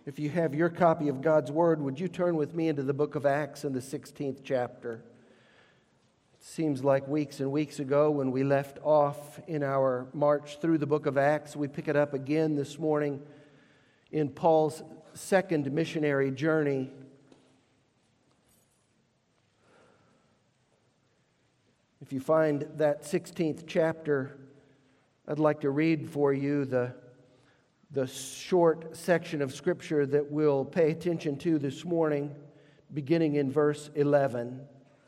If you have your copy of God's Word, would you turn with me into the book of Acts in the 16th chapter? It seems like weeks and weeks ago when we left off in our march through the book of Acts. We pick it up again this morning in Paul's second missionary journey. If you find that 16th chapter, I'd like to read for you the short section of Scripture that we'll pay attention to this morning, beginning in verse 11.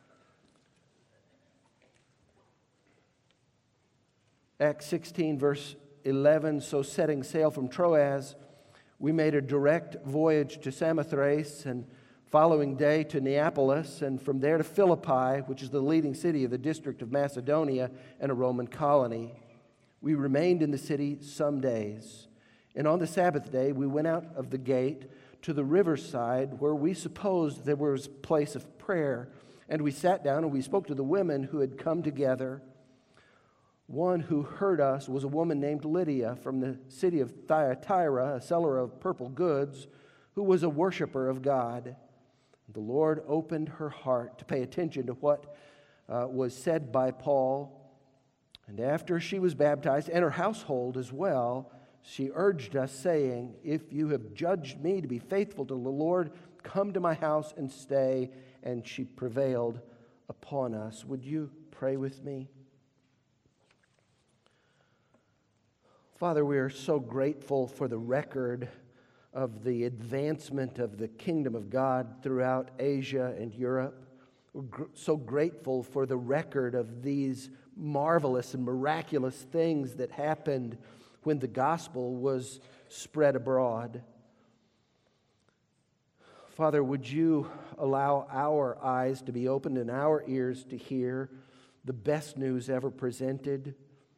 Acts 16, verse 11, so setting sail from Troas, we made a direct voyage to Samothrace, and following day to Neapolis, and from there to Philippi, which is the leading city of the district of Macedonia and a Roman colony. We remained in the city some days. And on the Sabbath day, we went out of the gate to the riverside where we supposed there was a place of prayer. And we sat down and we spoke to the women who had come together. One who heard us was a woman named Lydia from the city of Thyatira, a seller of purple goods, who was a worshiper of God. The Lord opened her heart to pay attention to what was said by Paul. And after she was baptized, and her household as well, she urged us, saying, "If you have judged me to be faithful to the Lord, come to my house and stay." And she prevailed upon us. Would you pray with me? Father, we are so grateful for the record of the advancement of the kingdom of God throughout Asia and Europe. We're so grateful for the record of these marvelous and miraculous things that happened when the gospel was spread abroad. Father, would you allow our eyes to be opened and our ears to hear the best news ever presented?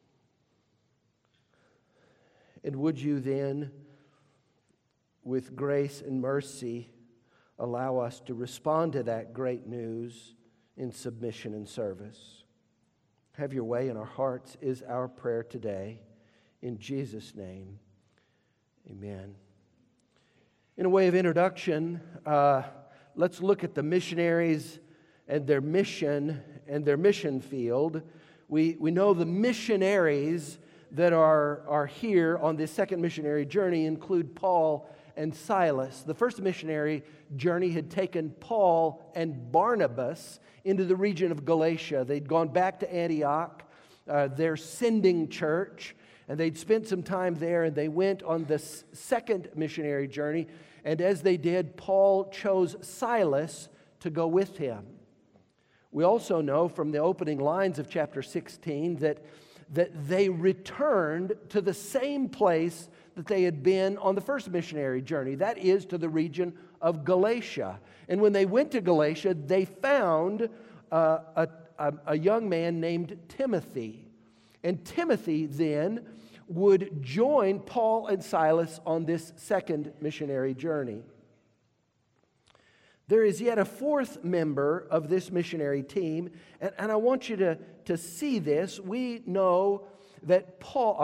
And would you then, with grace and mercy, allow us to respond to that great news in submission and service? Have your way in our hearts is our prayer today. In Jesus' name, amen. In a way of introduction, let's look at the missionaries and their mission field. We know the missionaries that are here on this second missionary journey include Paul and Silas. The first missionary journey had taken Paul and Barnabas into the region of Galatia. They'd gone back to Antioch, their sending church, and they'd spent some time there, and they went on this second missionary journey. And as they did, Paul chose Silas to go with him. We also know from the opening lines of chapter 16 that they returned to the same place that they had been on the first missionary journey. That is to the region of Galatia. And when they went to Galatia, they found a young man named Timothy. And Timothy then would join Paul and Silas on this second missionary journey. There is yet a fourth member of this missionary team, and I want you to see this. We know that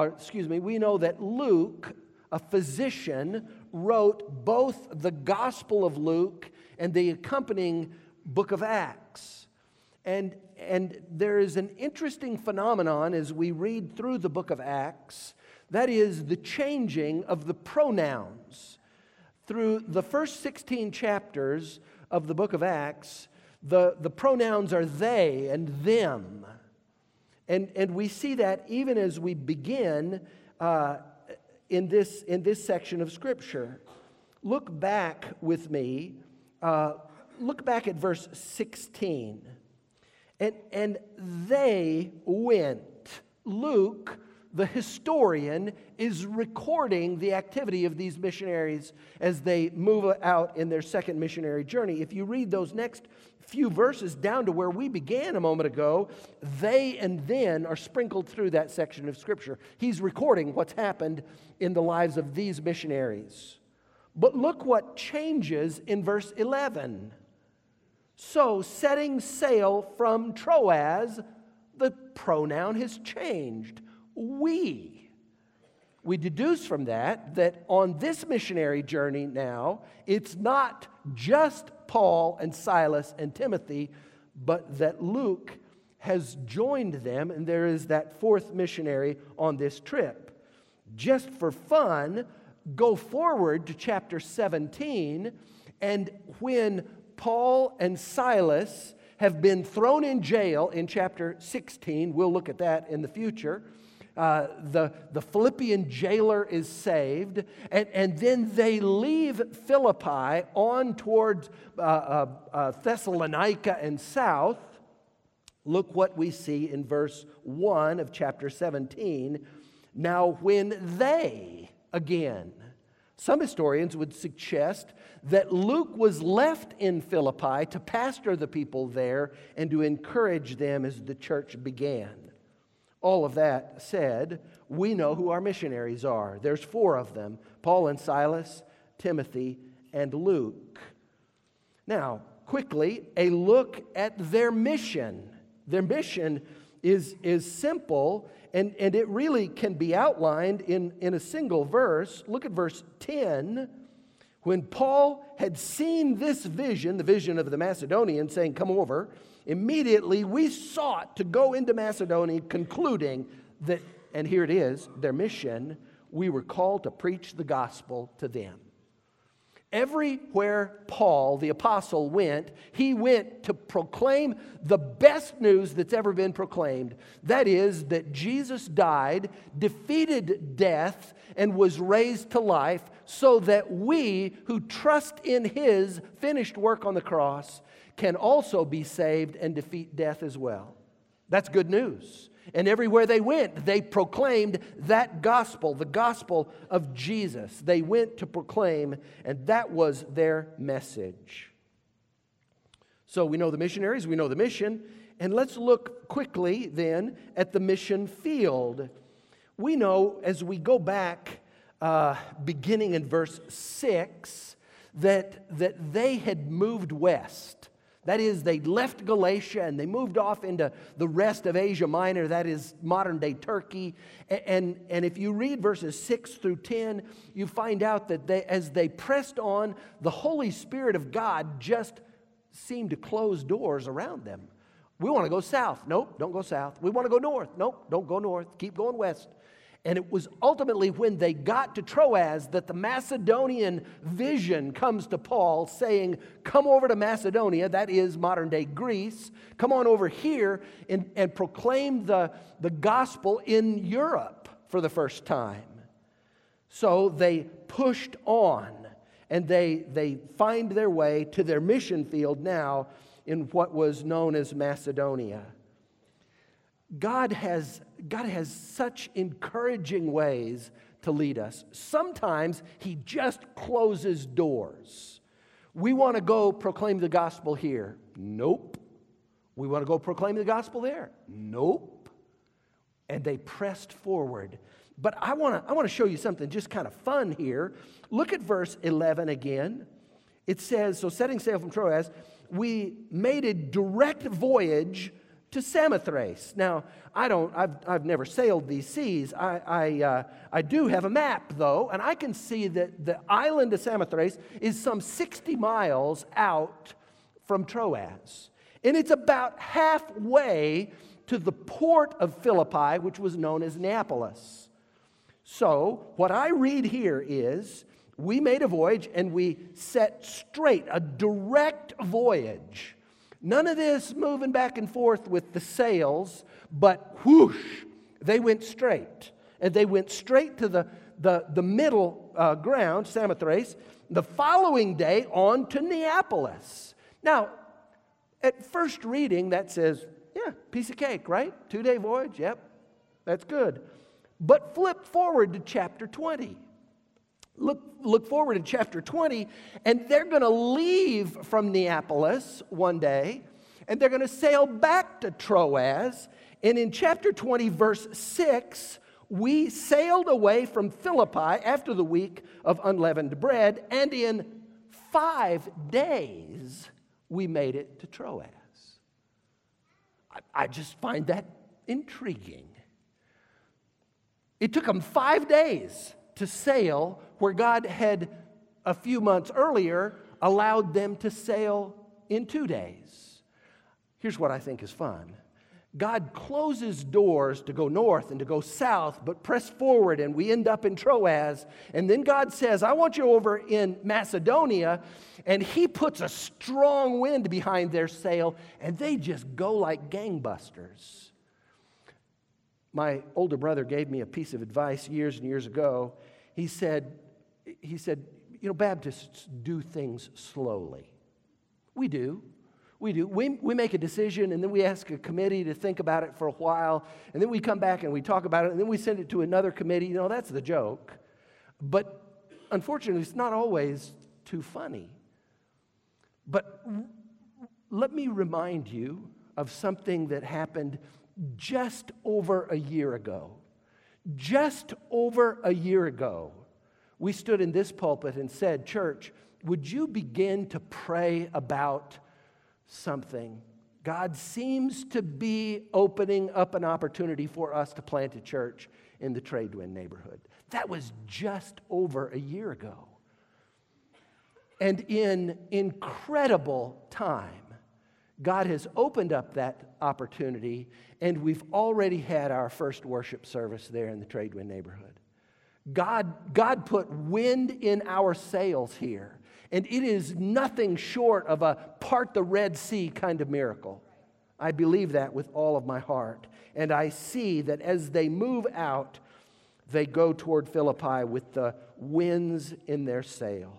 Luke, a physician, wrote both the Gospel of Luke and the accompanying book of Acts. And there is an interesting phenomenon as we read through the book of Acts, that is the changing of the pronouns. Through the first 16 chapters of the book of Acts, the pronouns are they and them. And we see that even as we begin in this section of Scripture. Look back with me. Look back at verse 16. And they went. Luke, the historian, is recording the activity of these missionaries as they move out in their second missionary journey. If you read those next few verses down to where we began a moment ago, they and then are sprinkled through that section of Scripture. He's recording what's happened in the lives of these missionaries. But look what changes in verse 11. So, setting sail from Troas, the pronoun has changed. We. We deduce from that on this missionary journey now, it's not just Paul and Silas and Timothy, but that Luke has joined them, and there is that fourth missionary on this trip. Just for fun, go forward to chapter 17, and when Paul and Silas have been thrown in jail in chapter 16, we'll look at that in the future. The Philippian jailer is saved, and then they leave Philippi on towards Thessalonica and south. Look what we see in verse 1 of chapter 17. Now when they, again, some historians would suggest that Luke was left in Philippi to pastor the people there and to encourage them as the church began. All of that said, we know who our missionaries are. There's 4 of them: Paul and Silas, Timothy, and Luke. Now, quickly, a look at their mission. Their mission is simple, and it really can be outlined in a single verse. Look at verse 10. When Paul had seen this vision, the vision of the Macedonians saying, "Come over," immediately we sought to go into Macedonia, concluding that, and here it is, their mission, we were called to preach the gospel to them. Everywhere Paul, the apostle, went, he went to proclaim the best news that's ever been proclaimed. That is, that Jesus died, defeated death, and was raised to life, so that we who trust in his finished work on the cross can also be saved and defeat death as well. That's good news. And everywhere they went, they proclaimed that gospel, the gospel of Jesus. They went to proclaim, and that was their message. So we know the missionaries, we know the mission, and let's look quickly then at the mission field. We know as we go back, beginning in verse 6, that they had moved west. That is, they left Galatia and they moved off into the rest of Asia Minor, that is modern-day Turkey. And if you read verses 6 through 10, you find out that as they pressed on, the Holy Spirit of God just seemed to close doors around them. We want to go south. Nope, don't go south. We want to go north. Nope, don't go north. Keep going west. And it was ultimately when they got to Troas that the Macedonian vision comes to Paul saying, "Come over to Macedonia," that is modern-day Greece. "Come on over here and proclaim the gospel in Europe for the first time." So they pushed on, and they find their way to their mission field now in what was known as Macedonia. God has such encouraging ways to lead us. Sometimes he just closes doors. We want to go proclaim the gospel here. Nope. We want to go proclaim the gospel there. Nope. And they pressed forward. But I want to show you something just kind of fun here. Look at verse 11 again. It says, "So setting sail from Troas, we made a direct voyage to Samothrace." Now, I've never sailed these seas. I do have a map, though, and I can see that the island of Samothrace is some 60 miles out from Troas. And it's about halfway to the port of Philippi, which was known as Neapolis. So, what I read here is, we made a voyage and we set straight, a direct voyage. None of this moving back and forth with the sails, but whoosh, they went straight. And they went straight to the middle ground, Samothrace, the following day on to Neapolis. Now, at first reading, that says, yeah, piece of cake, right? 2-day voyage, yep, that's good. But flip forward to chapter 20. Look forward to chapter 20, and they're going to leave from Neapolis one day, and they're going to sail back to Troas. And in chapter 20, verse 6, we sailed away from Philippi after the week of unleavened bread, and in 5 days, we made it to Troas. I just find that intriguing. It took them 5 days to sail where God had, a few months earlier, allowed them to sail in 2 days. Here's what I think is fun. God closes doors to go north and to go south, but press forward and we end up in Troas. And then God says, I want you over in Macedonia. And He puts a strong wind behind their sail, and they just go like gangbusters. My older brother gave me a piece of advice years and years ago. He said, Baptists do things slowly. We do. We make a decision, and then we ask a committee to think about it for a while, and then we come back and we talk about it, and then we send it to another committee. That's the joke. But unfortunately, it's not always too funny. But let me remind you of something that happened just over a year ago. Just over a year ago, we stood in this pulpit and said, church, would you begin to pray about something? God seems to be opening up an opportunity for us to plant a church in the Tradewin neighborhood. That was just over a year ago. And in incredible time, God has opened up that opportunity, and we've already had our first worship service there in the Tradewin neighborhood. God put wind in our sails here, and it is nothing short of a part the Red Sea kind of miracle. I believe that with all of my heart, and I see that as they move out, they go toward Philippi with the winds in their sail.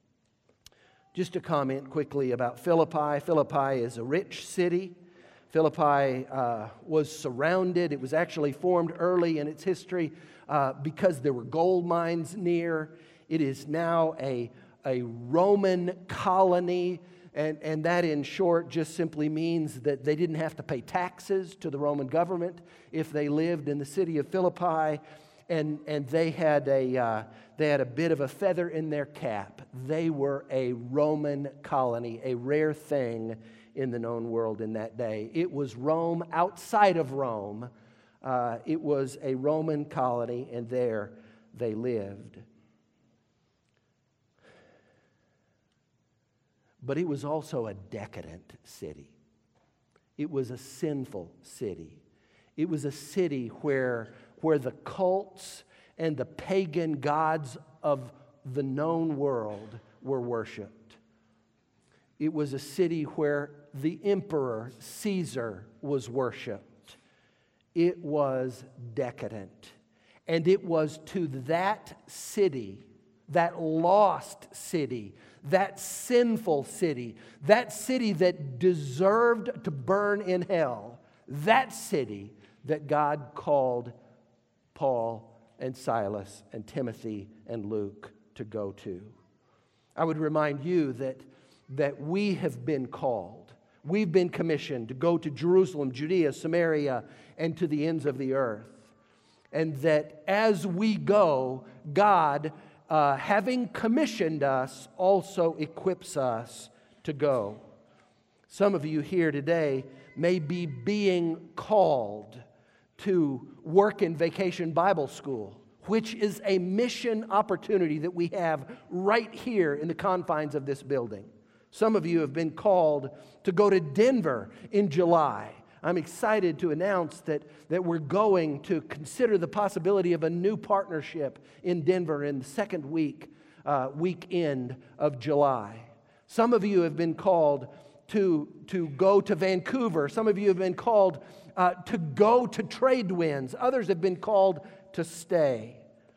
Just to comment quickly about Philippi. Philippi is a rich city. Philippi was surrounded. It was actually formed early in its history because there were gold mines near. It is now a Roman colony, and that in short just simply means that they didn't have to pay taxes to the Roman government if they lived in the city of Philippi. And they had a bit of a feather in their cap. They were a Roman colony, a rare thing in the known world in that day. It was Rome outside of Rome. It was a Roman colony, and there they lived. But it was also a decadent city. It was a sinful city. It was a city where the cults and the pagan gods of the known world were worshipped. It was a city where the emperor Caesar was worshipped. It was decadent. And it was to that city, that lost city, that sinful city, that city that deserved to burn in hell, that city that God called Paul and Silas and Timothy and Luke to go to. I would remind you that we have been called. We've been commissioned to go to Jerusalem, Judea, Samaria, and to the ends of the earth. And that as we go, God, having commissioned us, also equips us to go. Some of you here today may be being called to work in Vacation Bible School, which is a mission opportunity that we have right here in the confines of this building. Some of you have been called to go to Denver in July. I'm excited to announce that we're going to consider the possibility of a new partnership in Denver in the second weekend of July. Some of you have been called to go to Vancouver. Some of you have been called to go to Tradewinds. Others have been called to stay.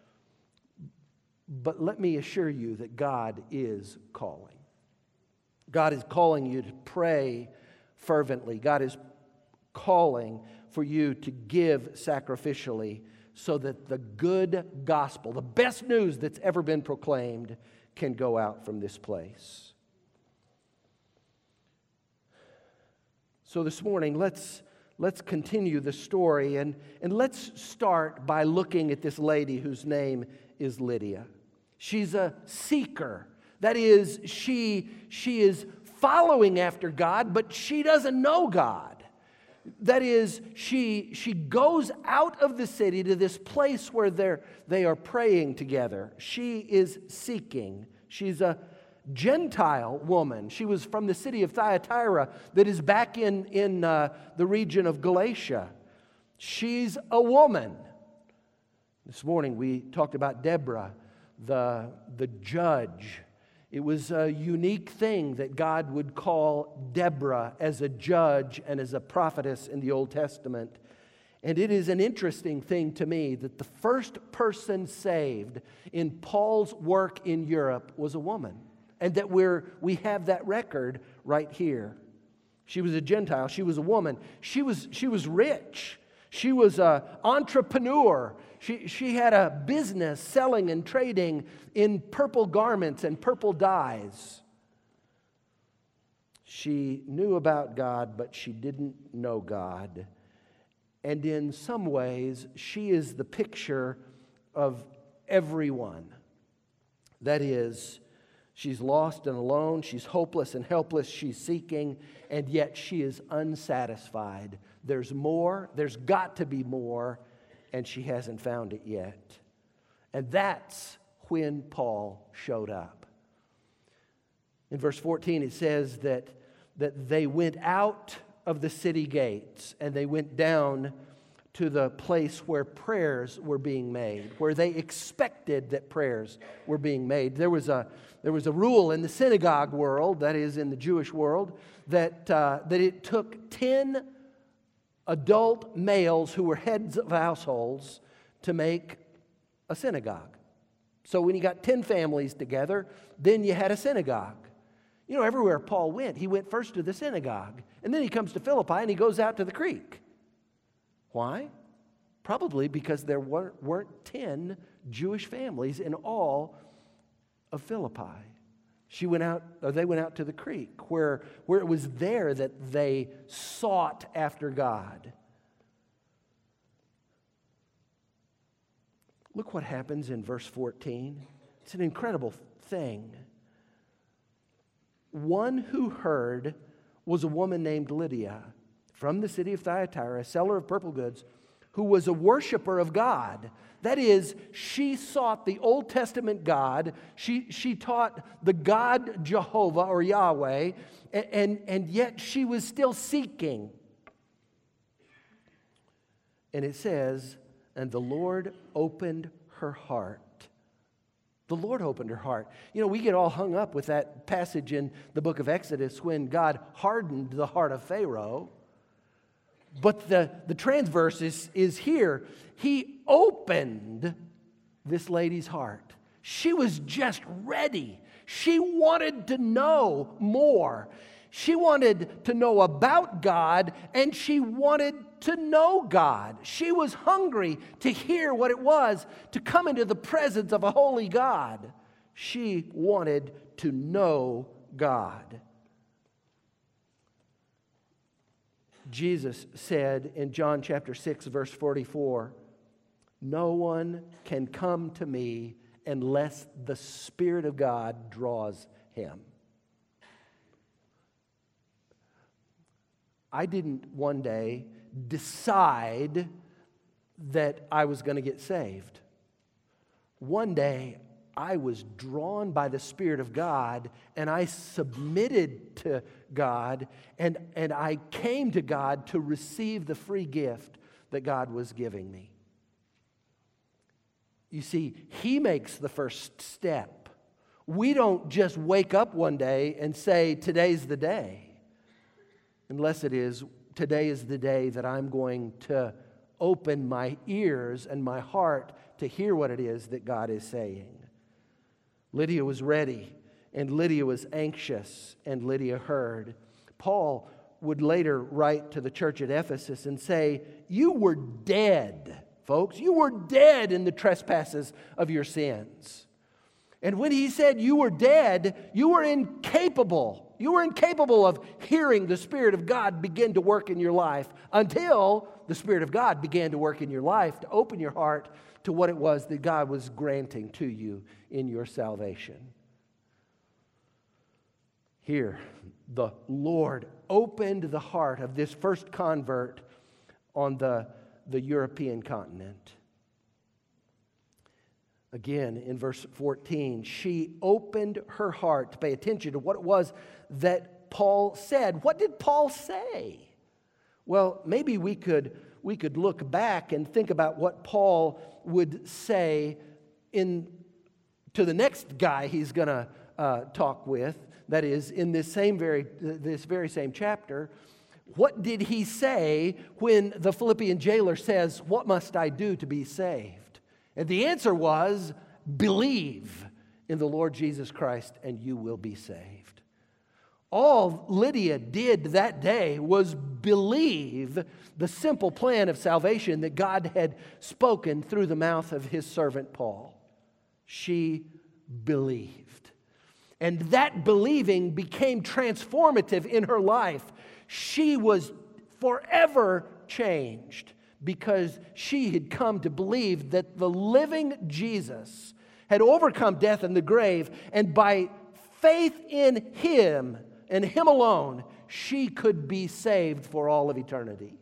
But let me assure you that God is calling. God is calling you to pray fervently. God is calling for you to give sacrificially so that the good gospel, the best news that's ever been proclaimed, can go out from this place. So this morning, let's continue the story, and let's start by looking at this lady whose name is Lydia. She's a seeker. That is, she is following after God, but she doesn't know God. That is, she goes out of the city to this place where they are praying together. She is seeking. She's a Gentile woman. She was from the city of Thyatira that is back in the region of Galatia. She's a woman. This morning we talked about Deborah, the judge. It was a unique thing that God would call Deborah as a judge and as a prophetess in the Old Testament. And it is an interesting thing to me that the first person saved in Paul's work in Europe was a woman. And that we have that record right here. She was a Gentile. She was a woman. She was rich. She was an entrepreneur. She had a business selling and trading in purple garments and purple dyes. She knew about God, but she didn't know God. And in some ways, she is the picture of everyone. That is, she's lost and alone. She's hopeless and helpless. She's seeking, and yet she is unsatisfied. There's more. There's got to be more, and she hasn't found it yet. And that's when Paul showed up. In verse 14, it says that they went out of the city gates, and they went down to the place where prayers were being made, where they expected that prayers were being made. There was a rule in the synagogue world, that is in the Jewish world, that it took 10 adult males who were heads of households to make a synagogue. So when you got 10 families together, then you had a synagogue. You know, everywhere Paul went, he went first to the synagogue, and then he comes to Philippi and he goes out to the creek. Why? Probably because there weren't 10 Jewish families in all of Philippi. They went out to the creek, where it was there that they sought after God. Look what happens in verse 14. It's an incredible thing. One who heard was a woman named Lydia from the city of Thyatira, a seller of purple goods, who was a worshiper of God. That is, she sought the Old Testament God. She taught the God Jehovah or Yahweh, and yet she was still seeking. And it says, and the Lord opened her heart. The Lord opened her heart. You know, we get all hung up with that passage in the book of Exodus when God hardened the heart of Pharaoh. But the transverse is here. He opened this lady's heart. She was just ready. She wanted to know more. She wanted to know about God, and she wanted to know God. She was hungry to hear what it was to come into the presence of a holy God. She wanted to know God. Jesus said in John chapter 6, verse 44, "No one can come to me unless the Spirit of God draws him." I didn't one day decide that I was going to get saved. One day, I was drawn by the Spirit of God, and I submitted to God, and I came to God to receive the free gift that God was giving me. You see, He makes the first step. We don't just wake up one day and say, today's the day. Unless it is, today is the day that I'm going to open my ears and my heart to hear what it is that God is saying. Lydia was ready, and Lydia was anxious, and Lydia heard. Paul would later write to the church at Ephesus and say, "You were dead, folks. You were dead in the trespasses of your sins." And when he said you were dead, you were incapable. You were incapable of hearing the Spirit of God begin to work in your life until the Spirit of God began to work in your life to open your heart to what it was that God was granting to you in your salvation. Here, the Lord opened the heart of this first convert on the European continent. Again, in verse 14, she opened her heart to pay attention to what it was that Paul said. What did Paul say? Well, maybe we could look back and think about what Paul would say to the next guy he's going to talk with. That is, in this very same chapter. What did he say when the Philippian jailer says, "What must I do to be saved?" And the answer was, believe in the Lord Jesus Christ and you will be saved. All Lydia did that day was believe the simple plan of salvation that God had spoken through the mouth of his servant Paul. She believed. And that believing became transformative in her life. She was forever changed because she had come to believe that the living Jesus had overcome death and the grave, and by faith in him and him alone, she could be saved for all of eternity.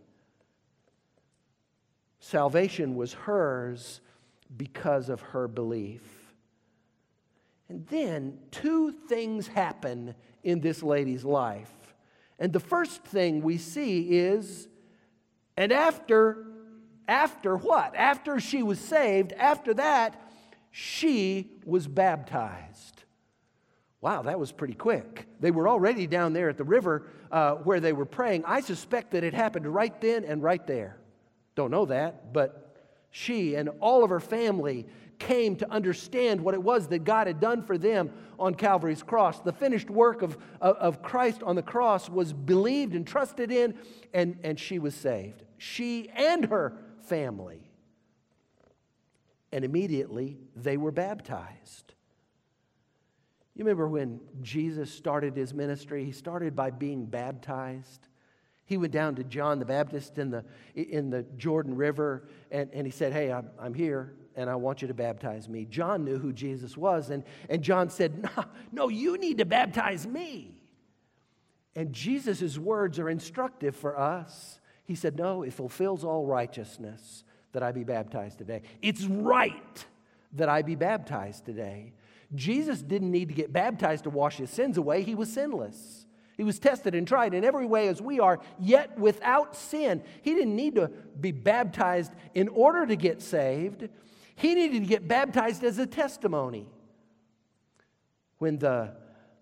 Salvation was hers because of her belief. And then two things happen in this lady's life. And the first thing we see is, and after what? After she was saved, after that, she was baptized. Wow, that was pretty quick. They were already down there at the river where they were praying. I suspect that it happened right then and right there. Don't know that, but she and all of her family came to understand what it was that God had done for them on Calvary's cross. The finished work of Christ on the cross was believed and trusted in, and she was saved. She and her family. And immediately they were baptized. You remember when Jesus started his ministry? He started by being baptized. He went down to John the Baptist in the Jordan River, and he said, "Hey, I'm here, and I want you to baptize me." John knew who Jesus was, and John said, No, you need to baptize me. And Jesus' words are instructive for us. He said, "No, it fulfills all righteousness that I be baptized today. It's right that I be baptized today." Jesus didn't need to get baptized to wash his sins away. He was sinless. He was tested and tried in every way as we are, yet without sin. He didn't need to be baptized in order to get saved. He needed to get baptized as a testimony. When the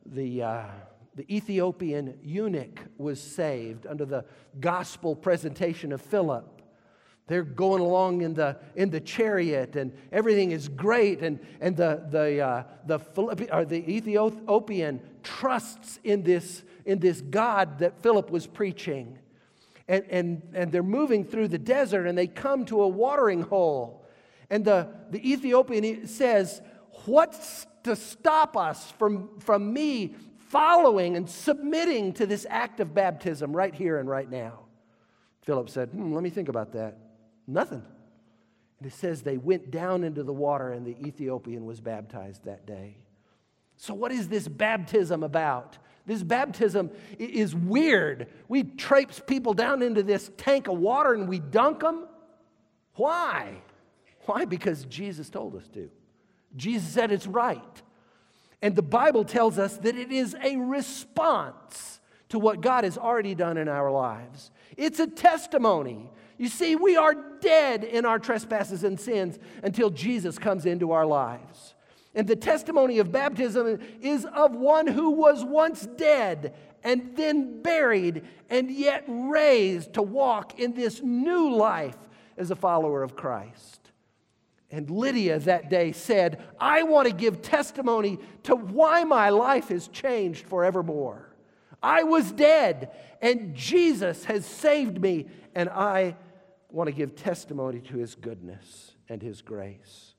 Ethiopian eunuch was saved under the gospel presentation of Philip, they're going along in the chariot, and everything is great, and the Ethiopian trusts in this God that Philip was preaching, and they're moving through the desert, and they come to a watering hole, and the Ethiopian says, "What's to stop us from me following and submitting to this act of baptism right here and right now?" Philip said, "Let me think about that." Nothing. And it says they went down into the water, and the Ethiopian was baptized that day. So what is this baptism about? This baptism is weird. We traipse people down into this tank of water and we dunk them. Why? Why? Because Jesus told us to. Jesus said it's right. And the Bible tells us that it is a response to what God has already done in our lives. It's a testimony. You see, we are dead in our trespasses and sins until Jesus comes into our lives. And the testimony of baptism is of one who was once dead and then buried and yet raised to walk in this new life as a follower of Christ. And Lydia that day said, "I want to give testimony to why my life has changed forevermore. I was dead, and Jesus has saved me, and I want to give testimony to his goodness and his grace."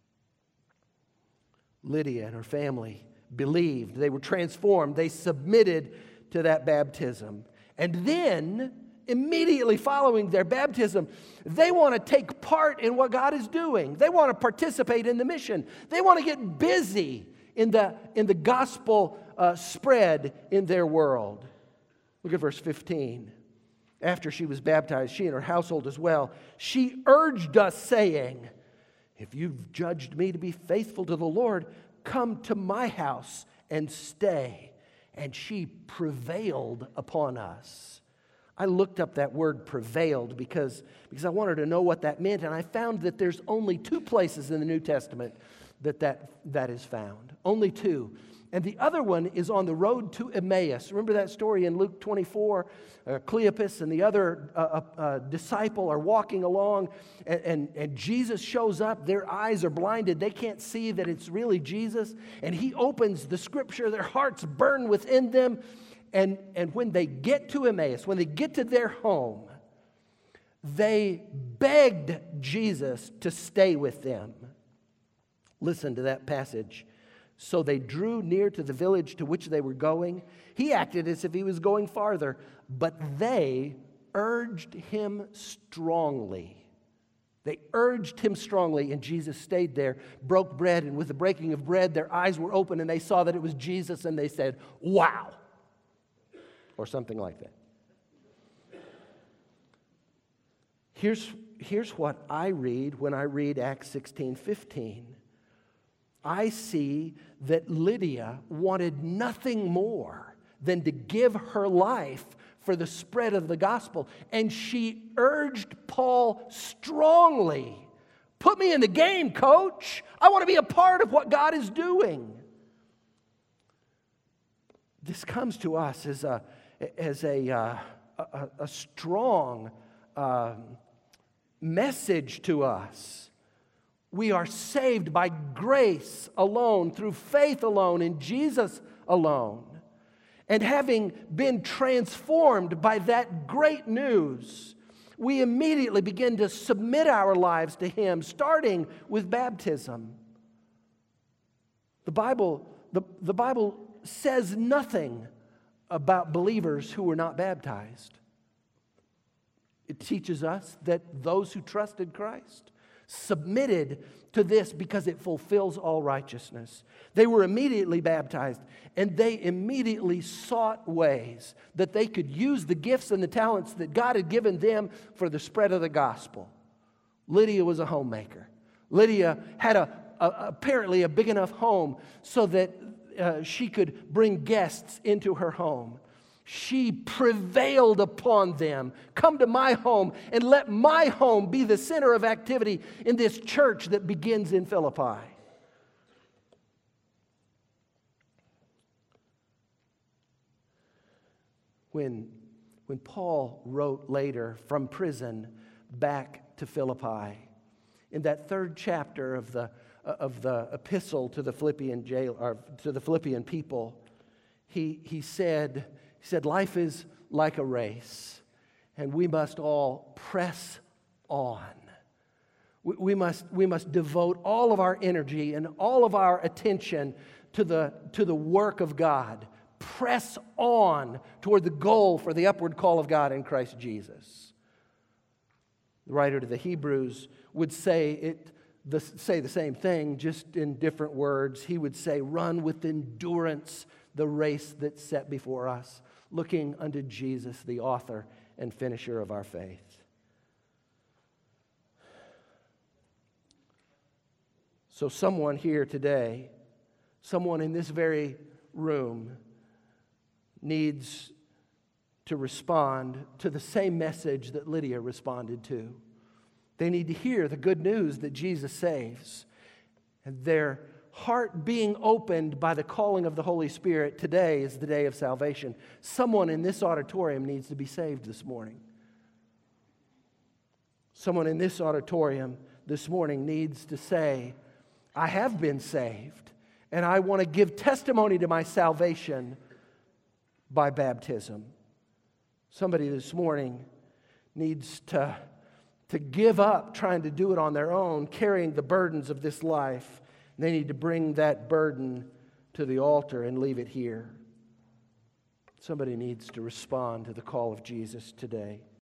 Lydia and her family believed. They were transformed. They submitted to that baptism. And then, immediately following their baptism, they want to take part in what God is doing. They want to participate in the mission. They want to get busy in the gospel spread in their world. Look at verse 15. After she was baptized, she and her household as well, she urged us, saying, if you've judged me to be faithful to the Lord, come to my house and stay. And she prevailed upon us. I looked up that word prevailed because I wanted to know what that meant, and I found that there's only 2 places in the New Testament that is found. Only 2. And the other one is on the road to Emmaus. Remember that story in Luke 24? Cleopas and the other disciple are walking along, and Jesus shows up. Their eyes are blinded. They can't see that it's really Jesus. And he opens the scripture. Their hearts burn within them. And when they get to Emmaus, when they get to their home, they begged Jesus to stay with them. Listen to that passage. So they drew near to the village to which they were going. He acted as if he was going farther, but they urged him strongly. They urged him strongly, and Jesus stayed there, broke bread, and with the breaking of bread, their eyes were open, and they saw that it was Jesus, and they said, "Wow," or something like that. Here's what I read when I read Acts 16:15. I see that Lydia wanted nothing more than to give her life for the spread of the gospel. And she urged Paul strongly, "Put me in the game, coach. I want to be a part of what God is doing." This comes to us as a strong message to us. We are saved by grace alone, through faith alone, in Jesus alone. And having been transformed by that great news, we immediately begin to submit our lives to Him, starting with baptism. The Bible says nothing about believers who were not baptized. It teaches us that those who trusted Christ submitted to this because it fulfills all righteousness. They were immediately baptized, and they immediately sought ways that they could use the gifts and the talents that God had given them for the spread of the gospel. Lydia was a homemaker. Lydia had apparently a big enough home so that she could bring guests into her home. She prevailed upon them. "Come to my home and let my home be the center of activity in this church that begins in Philippi." When Paul wrote later from prison back to Philippi, in that 3rd chapter of the epistle to the Philippian jail, or to the Philippian people, he said, "Life is like a race, and we must all press on." We must devote all of our energy and all of our attention to the work of God. Press on toward the goal for the upward call of God in Christ Jesus. The writer to the Hebrews would say the same thing, just in different words. He would say, "Run with endurance the race that's set before us, looking unto Jesus, the author and finisher of our faith." So someone here today, someone in this very room, needs to respond to the same message that Lydia responded to. They need to hear the good news that Jesus saves. And their heart being opened by the calling of the Holy Spirit, today is the day of salvation. Someone in this auditorium needs to be saved this morning. Someone in this auditorium this morning needs to say, "I have been saved, and I want to give testimony to my salvation by baptism." Somebody this morning needs to give up trying to do it on their own, carrying the burdens of this life. They need to bring that burden to the altar and leave it here. Somebody needs to respond to the call of Jesus today.